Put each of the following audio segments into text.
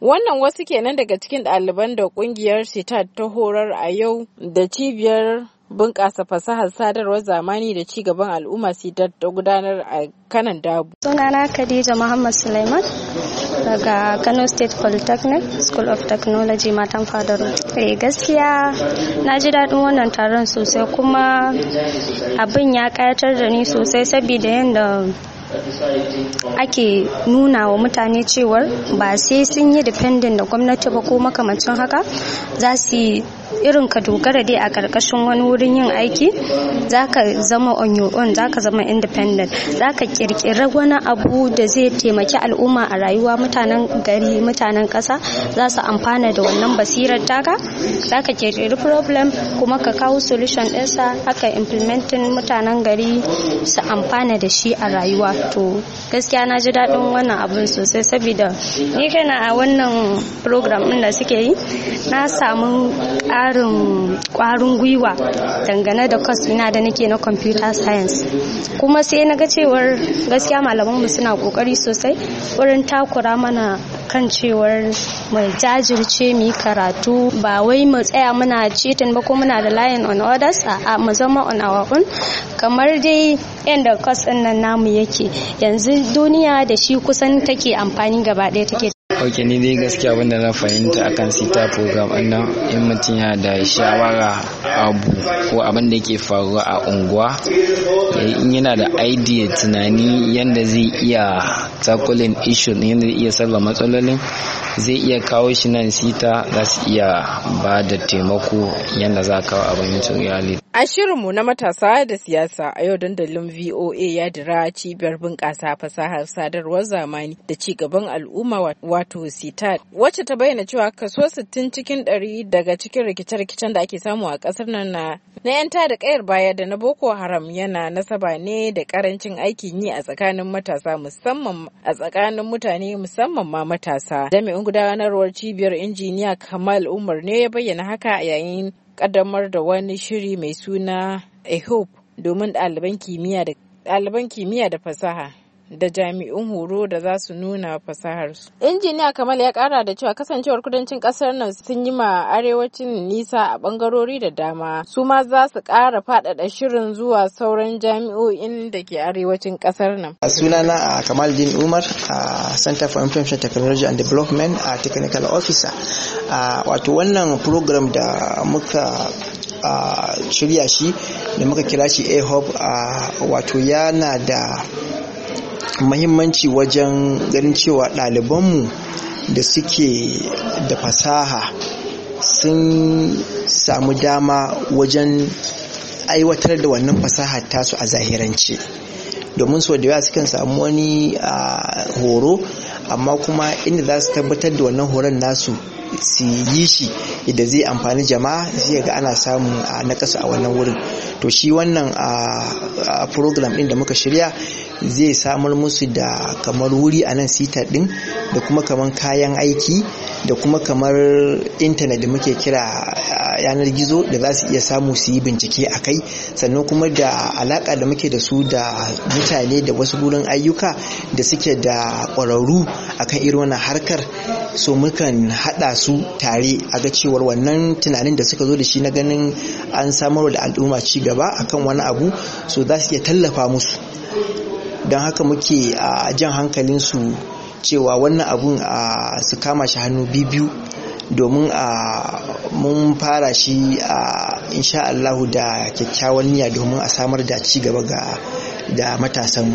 Wannan wasu kenan daga cikin ɗaliban da ƙungiyar CITAD ta horar a yau da cibiyar bunƙasa fasahar sadarwar zamani da ci gaban al'umma CITAD ta gudanar a Kanan Dabo. Sunana Khadija Muhammad Sulaiman daga Kano State Polytechnic School of Technology Matan Fadaru. Gaskiya na ji daɗin wannan taron sosai kuma abin ya ƙayatar da ni sosai saboda yadda ake nuna wa mutane cewar ba sai sun yi dependent da gwamnati ba ko makamancin haka, za su yi irin ka dogara dai a karkashin wani wurin yin aiki, za ka zama on your own, za ka zama independent, za ka kirkiri wani abu da zai taimaki al'umma a rayuwa, mutanen gari, mutanen ƙasa za su amfana da wannan basirar taka, za ka kirkiri problem kuma ka kawo solution ɗinsa, haka implementing mutanen gari su amfana da shi a rayuwa. To gaskiya na ji daɗin wannan abun sosai saboda ni kaina a wannan program ɗin da suke yi na samu ƙwarin gwiwa dangane da course ina da nake na computer science, kuma sai na ga cewar gaskiya malamanmu suna ƙoƙari sosai wurin takura mana kan cewar mu jajirce mu yi karatu, ba wai mu tsaya muna cheating ba ko muna relying on others, a mu zama on our own kamar dai yadda course ɗin nan namu yake yanzu duniya da shi kusan take amfani gaba ɗaya take. Ok, ni dai gaskiya abinda na fahimta akan CITAD program nan, in mutum yana da shawara abu ko abin da yake faruwa a unguwa, in yana da idea tunani yanda zai iya tackling issue, yanda zai iya salva matsalolin, zai iya kawo shi nan CITAD za su iya ba da taimako yanda za a kawo abin reality. A shirinmu na matasa da siyasa a yau dandalin VOA ya dira cibiyar bunƙasa fasahar sadarwar zamani da ci gaban al'umma wato CITAD, wacce ta bayyana cewa kaso 60 cikin 100 daga cikin rikice-rikicen da ake samu a ƙasar nan na 'yan tada ƙayar baya da na Boko Haram yana nasaba ne da ƙarancin aikin yi a tsakanin matasa, musamman a tsakanin mutane musamman ma matasa. Jami'in gudanarwar cibiyar injiniya Kamal Umar ne ya bayyana haka a yayin kaddamar da wani shiri mai suna A Hope domin ɗaliban kimiyya da fasaha da jami'un horo da za su nuna fasaharsu. Injiniya Kamal ya kara da cewa kasancewar kudancin kasar nan sun yi ma arewacin nisa a bangarori da dama, su ma za su kara faɗaɗa shirin zuwa sauran jami'o'in da ke arewacin kasar nan. Sunana a Kamaldin Umar, a Center for Information Technology and Development, a Technical Officer. Wato wannan program da muka shirya shi da muka kira shi A-Hub, wato yana da muhimmanci wajen ganin cewa ɗalibanmu da suke da fasaha sun samu dama wajen aiwatar da wannan fasaha tasu a zahirance, domin sau da yawa sukan samu wani horo, amma kuma inda za su tabbatar da wannan horon nasu su yi shi idan zai amfani jama'a, zai ga ana samun nakasu a wannan wurin. To shi wannan program din da muka shirya zai samar musu da kamar wuri a nan CITAD din, da kuma kamar kayan aiki, da kuma kamar intanet da muke kira yanar gizo da za su iya samu su yi bincike a kai, sannan kuma da alaka da muke da su da mutane da wasu wurin ayyuka da suke da ƙwararru akan irin wannan harkar, so mukan haɗa su tare a ga cewar wannan tunanin da suka zo da shi na ganin an samar da al'umma ci gaba akan wani abu, so za su iya tallafa musu. Don haka muke jan hankalinsu cewa wannan abun su kama shi hannu biyu, domin mun fara shi insha Allahu da kyakkyawan niyya domin a samar da ci gaba da matasanmu.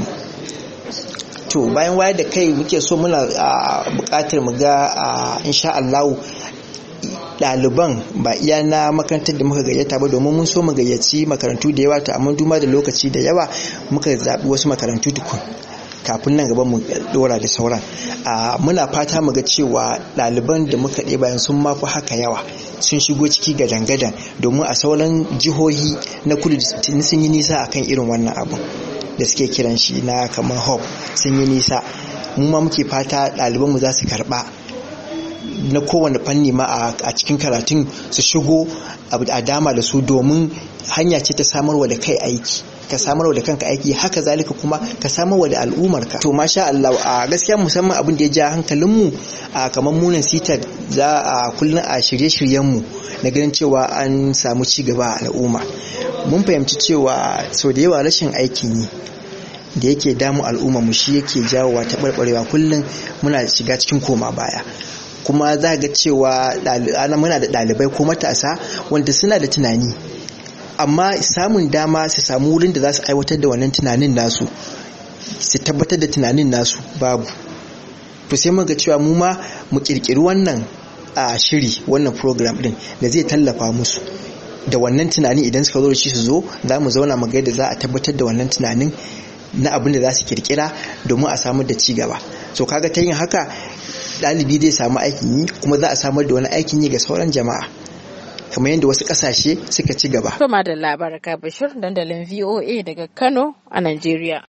To bayan wayar da kai muke so muna buƙatar mu ga insha Allahu ɗaliban ba iya na makarantar da muka gayyata ba, domin mun so mu gayyaci makarantu da yawa, amma duma da lokaci da yawa muka zaɓi wasu makarantu tukun kafin nan gaba mu dora da sauran. Muna fata mu ga cewa ɗaliban da muka ɗeba sun mafi haka yawa, sun shigo ciki gadan-gadan, domin a sauran jihohi na kudu sun yi nisa akan irin wannan abu da suke kiran shi na kamar hub, sun yi nisa. Mu ma muke fata ɗalibanmu za su karɓa na kowane fanni ma a cikin karatun su shigo a dama da su, domin hanya ce ta samarwa da kai aiki. ka samarwa da kanka aiki, haka zalika kuma ka samarwa da al'ummarka. To masha Allah, a gaskiya musamman abin da ya ja hankalinmu a kamar munan sitar za a kullum a shirye-shiryenmu na ganin cewa an samu ci gaba a al'umma. Mun fahimci cewa sau da yawa rashin aikin yi da yake damu al'umma mu shi yake jawowa taɓarɓarewa, kullum muna shiga cikin koma baya. Kuma za ga cewa muna da ɗalibai ko matasa wanda suna da tunani, amma samun dama su samu wurin da za su aiwatar da wannan tunanin nasu, su tabbatar da tunanin nasu babu. To sai muga cewa mu ma mu kirkiri wannan shiri, wannan program din da zai tallafa musu da wannan tunani. Idan suka zo da shi su zo, za mu zauna mu ga yadda za a tabbatar da wannan tunanin na abin da za su kirkira domin a samar da ci gaba. So kaga ta yin haka ɗalibi zai samu aikin yi, kuma za a samar da wani aikin yi ga sauran jama'a kamar yadda wasu ƙasashe suka ci gaba. To madalla, Baraka Bashir, dandalin VOA daga Kano a Najeriya.